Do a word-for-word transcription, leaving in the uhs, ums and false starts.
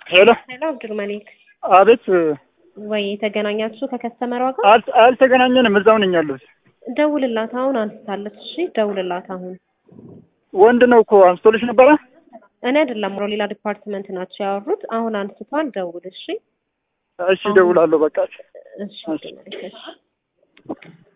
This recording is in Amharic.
ሄሎ ሄሎ አብዱል መሊክ አቤት ወይ ተገናኛችሁ ከከስተመሯ ጋር? አል አልተገናኘንም እዛው ነኝ ያለሁት። ደውልላት አሁን አንስታለች። እሺ ደውልላት አሁን። ወንድ ነው እኮ አንስቶልሽ ነበረ? እኔ አይደለም ሮ ሌላ ዲፓርትመንት ናቸው ያወሩት። አሁን አንስቷል። ደውል እሺ። እሺ ደውላለሁ በቃ። እሺ እሺ